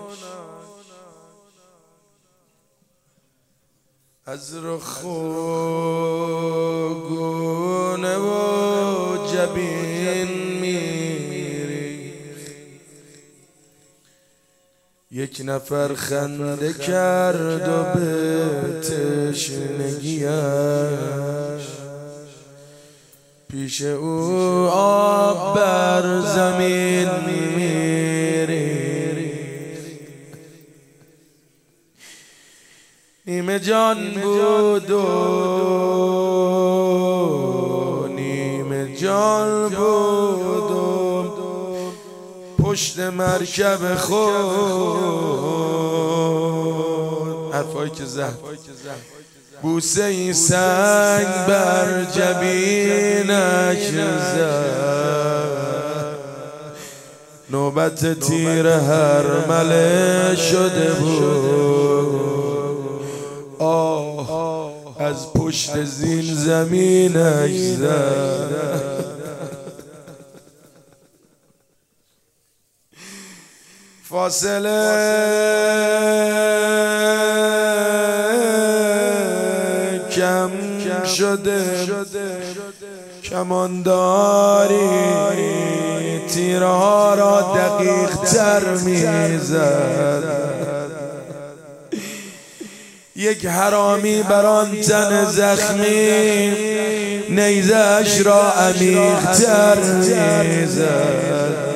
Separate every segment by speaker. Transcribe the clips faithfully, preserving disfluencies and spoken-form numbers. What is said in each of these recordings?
Speaker 1: از رخ و گونه و جبین میری، یک نفر خنده کرد و به تشنگیش پیش او آب بر زمین میری. نیمه جان بود و نیمه جان بود و پشت مرکب خود، حرفایی که زد بوسه این سنگ بر جبینش زد، نوبت تیر هرمله شده بود. آه از پشت زین زمینش زد. فاصله کم شده، کمانداری تیرها را دقیق تر میزد. یک حرامی بر آن تن زخمی نیزش را عمیق تر میزد.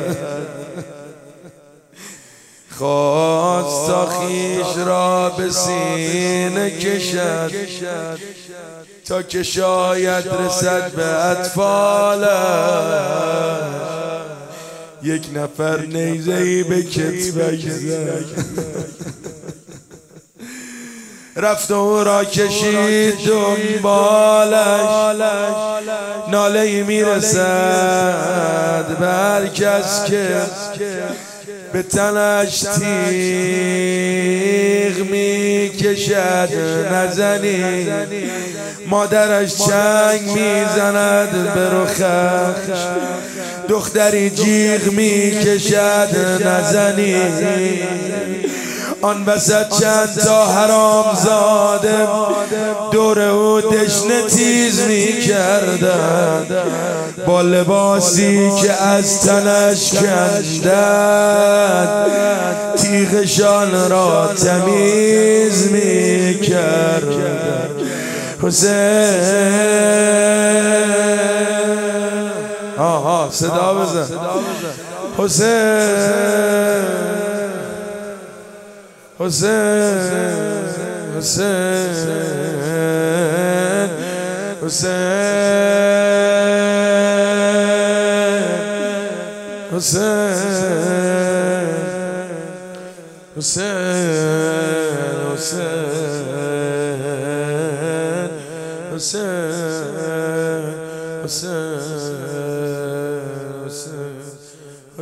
Speaker 1: خواست تا خویش را به سینه کشد تا که شاید رسد به اطفالش. یک نفر نیزه‌ای به کتفش زد، رفت و او را کشید دنبالش. ناله‌ای میرسد به هر کس که به تنش تیغ میکشد. نزنی مادرش چنگ میزند به رخش، دختری جیغ میکشد. نزنی آن وسط چند تا حرام زاده دور او دشنه تیز می کردن، با لباسی که از تنش کندن تیغشان را تمیز می کردن. حسین آها صدا بزن. حسین حسین حسین حسین حسین حسین حسین حسین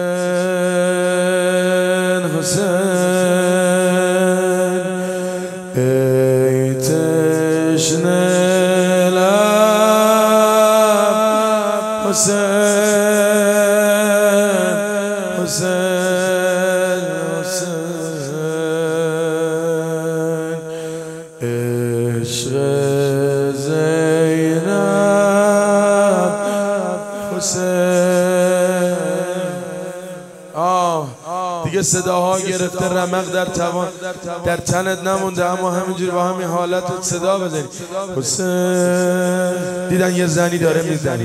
Speaker 1: حسین حسین ای تشنه لب حسین حسین حسین عشق زینب حسین. آه دیگه صداها گرفته، رمق در توان در تنت نمونده، اما همینجوری با همین حالتت صدا بزنی. حسین دیدن یه زنی داره میزنی.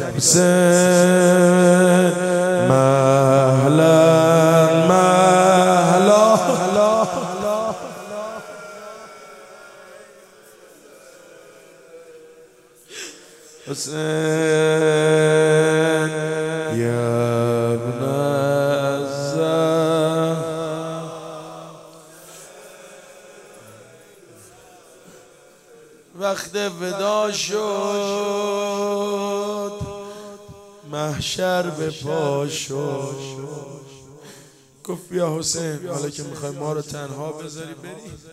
Speaker 1: حسین مهلا مهلا حسین یا ابن وقت ودا شد، محشر به پا شد. گفت یا حسین حالا که میخوای ما رو تنها بذاری بری،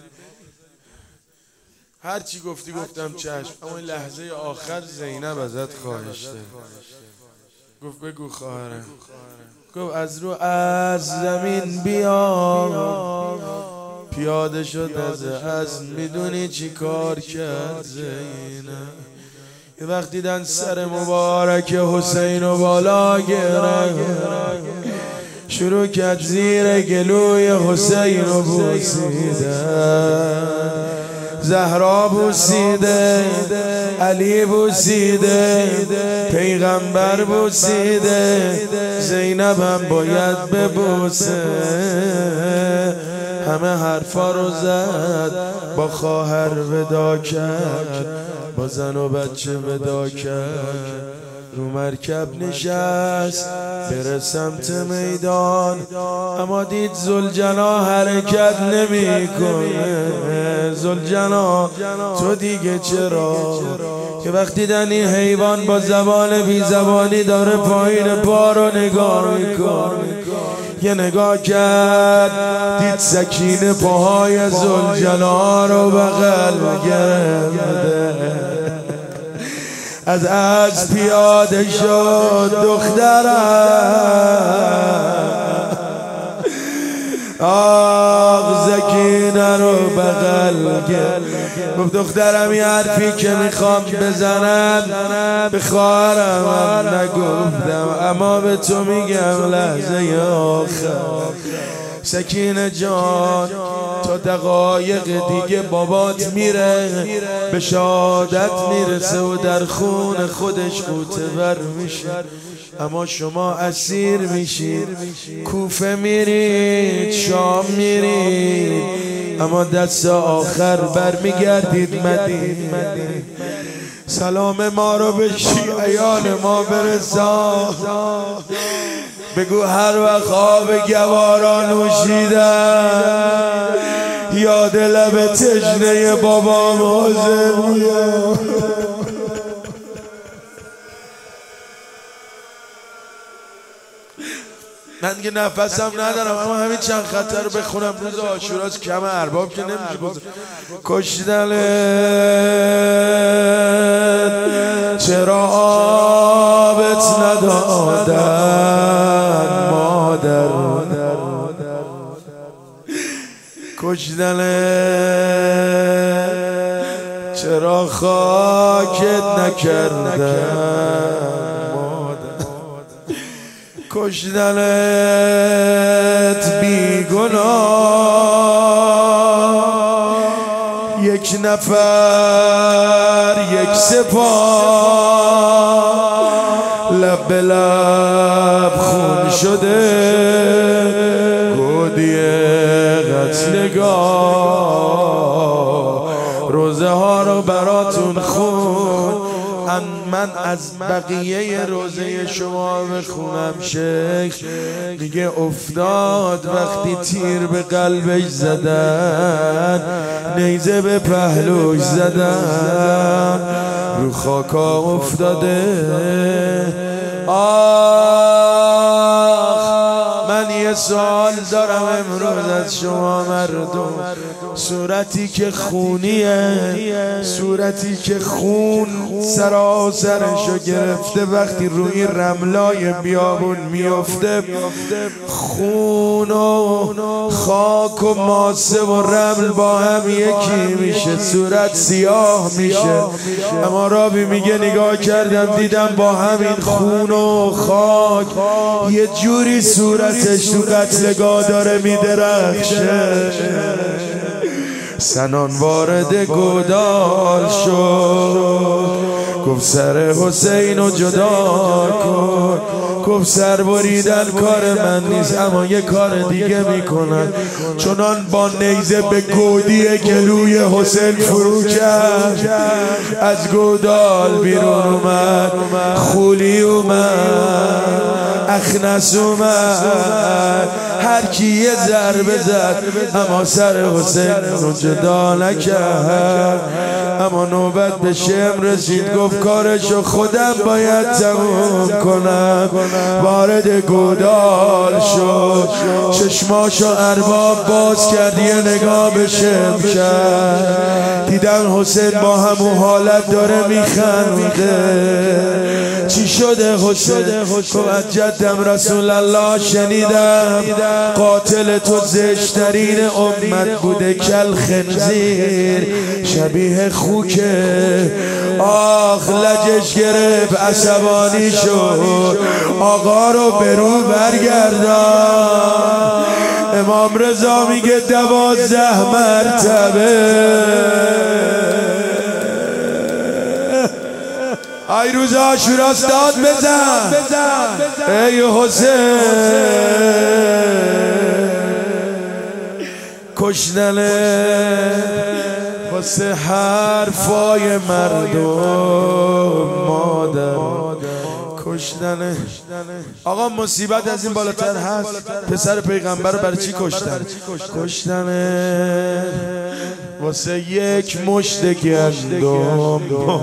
Speaker 1: هر چی گفتی گفتم چشم، اما این لحظه آخر زینب ازت خواهش داره. گفت بگو خواهرم گفت از رو از زمین بیا، پیاده شد از از میدونی چی کار کرد زینب؟ یه وقت دیدن سر مبارک حسین و بالا گرفت، شروع کرد زیر گلوی حسین و بوسیدن. زهرا بوسیده، علی بوسیده، پیغمبر بوسیده، زینب هم باید ببوسه. همه حرفا رو زد، با خواهر ودا کرد، با زن و بچه ودا کرد، رو مرکب نشست بره سمت میدان. اما دید ذوالجنا حرکت نمی کنه. ذوالجنا تو دیگه چرا؟ که وقتی دیدن این حیوان با زبان بی زبانی داره پایین پا رو نگاه میکنه، یه نگاه کرد دید سکینه پاهای ذوالجلال رو بغل گرفته. از از پیاده شد دخترم، آق سکینه رو بغل کرد. گفت دخترم یه حرفی که میخوام بزنم به خواهرم هم نگفتم، اما به تو میگم لحظه آخر. سکینه جان تا دقایق دیگه بابات میره به شهادت میرسه و در خون خودش غوطه‌ور میشه، اما شما اسیر میشید، کوفه میرید، شام میرید، اما دست آخر برمیگردید مدینه. سلام ما رو به شیعیان ما برسان، بگو هر وقت آب گوارا نوشیدن یاد لب تشنه بابام حسین میاد. من دیگه نفسم ندارم، اما همین چند خطر رو بخونم. روز عاشوراست، کم ارباب که نمیشه گذار. کشتنت چرا آبت ندادن مادر، کشتنت چرا خاکت نکردن مادر، کشتنت بی گناه یک نفر یک سپاه، لب به لب خون شده گودی قتلگاه، روزه ها رو براتون خون. من از بقیه روزه شما بخونم. شیخ میگه افتاد وقتی تیر به قلبش زدن، نیزه به پهلوش زدن، رو خاکا افتاده. آخ من یه سوال دارم امروز از شما مردم، صورتی که خونیه، صورتی که خون سراسرشو گرفته، وقتی روی رملای بیابون میفته خون و خاک و ماسه و رمل با هم یکی میشه، صورت سیاه میشه. اما رابی میگه نگاه کردم دیدم با همین خون و خاک یه جوری صورتش تو قتلگاه داره میدرخشه. سنان وارد گودال شد، گفت سر حسین رو جدا کن. گفت سر بریدن کار من نیست، اما یه کار دیگه میکنن. چنان با نیزه به گودی گلوی حسین فرو کرد، از گودال بیرون اومد، خولی اومد، اخنس اومد، هر کی یه ضربه زد، اما سر حسین رو جدا نکرد. اما نوبت به شم رسید، گفت کارشو خودم باید تموم کنم. وارد گودال شد، چشماشو ارباب باز کرد یه نگاه بشم کرد، دیدن حسین با همون حالت داره میخنده. چی شده حسین؟ از جدم رسول الله شنیدم قاتل تو زشترین امت بوده، کل خنزیر شبیه خوکه. آخ لجش گرفت عصبانی شد، آقا رو برو برگردان. امام رضا میگه دوازده مرتبه ای روز عاشوراست داد بزن ای حسین. کشتنه واسه حرفای مردم مادر، کشتنه. آقا مصیبت از این بالاتر هست؟ پسر پیغمبر رو برای چی کشتن؟ کشتنه واسه یک مشت گندم.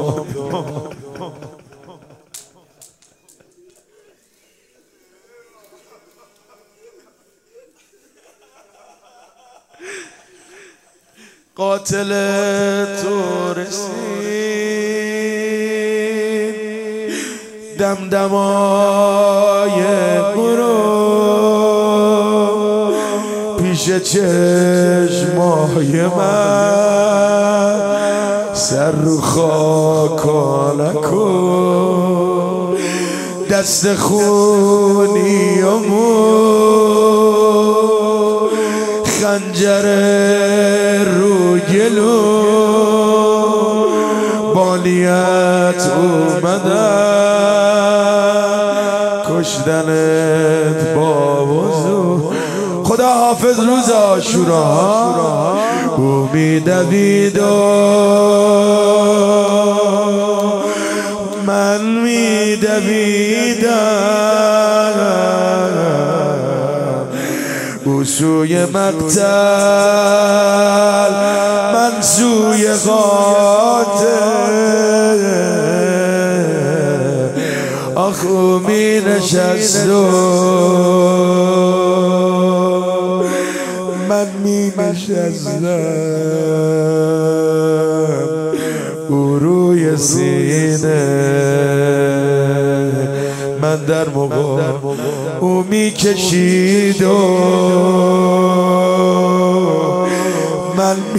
Speaker 1: قاتل تو رسید دمدمای غروب، پیش چشمای من سر رو خاکا نکن، دست خونی و مو خنجر رو گلو با نیت اومدن کشتنت با وضو. خدا حافظ روز عاشورا او میدوید و من میدویدم، او سوی مقتل من سوی قاتل. آخ او می نشست و من می نشستم، او روی سینه من در موقع او می کشید و من می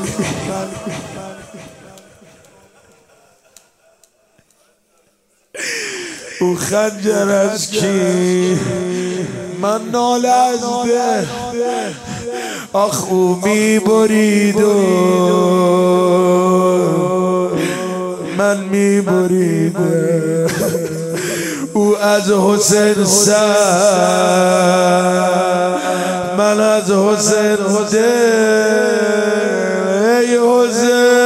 Speaker 1: او خنجر از کی من ناله از ده. آخ او می برید و من می بریده، او از حسین سر من از حسین دل. ای حسین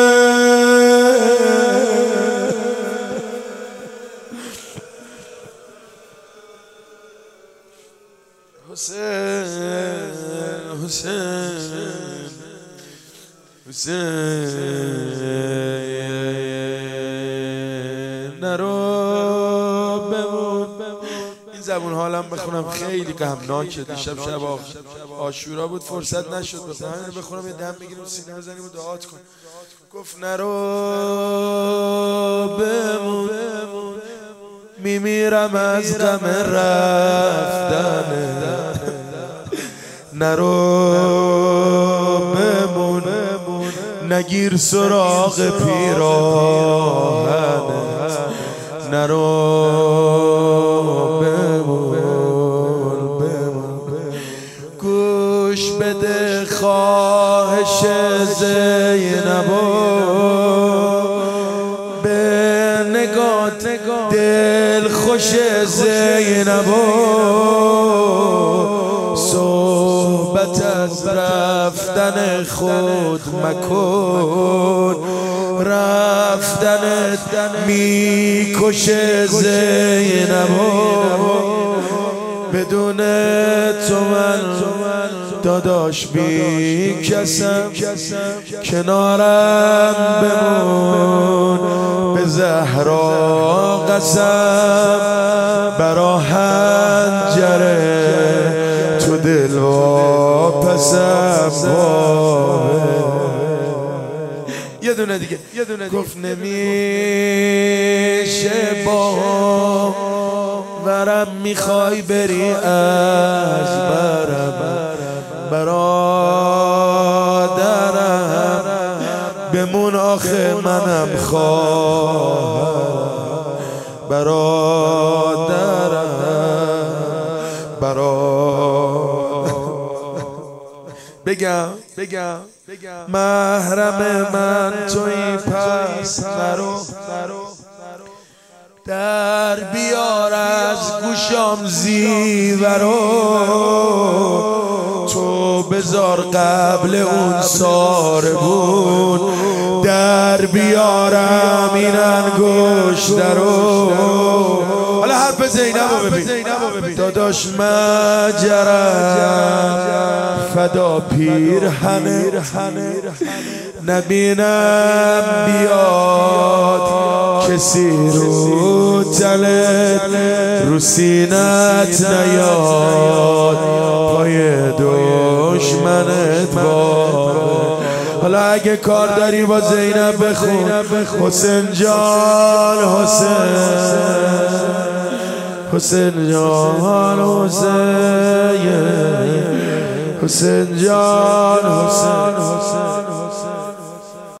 Speaker 1: حسین حسین حسین نرو بمون. این زبون حالم بخونم خیلی غمناکه. دیشب شب عاشورا بود فرصت نشد بخونم بخونم یه دم بگیریم سینه بزنیم و دعات کن. گفت نرو بمون میمیرم از غم رفتنه، نرو بمون نگیر سراغ پیراهنه، نرو بمون بمون گوش بده خواهش زینبو به نگات دل خوش زینبو. صحبت از رفتن خود مکن، رفتنت میکشه زینبو. بدون تو من داداش بی کسم، کنارم بمون به زهرا قسم. برا حنجره دونه دیگه گفت نمیشه با ورم میخوای بری از برم برادرم بمون آخه منم خواهرم برادرم برادرم بگم بگم محرم من توی پس نرو در بیار از گوشام زیورو تو بذار قبل اون ساربون در بیارم این انگشتر رو. حالا حرف زینبو ببین داداش مجرم فدا پیرهنه نبینم بیاد کسی رو تلت رو سینت نیاد پای دشمنت باد. حالا اگه کار داری با زینب بخون حسین جان حسین حسین جان حسین حسین جان حسین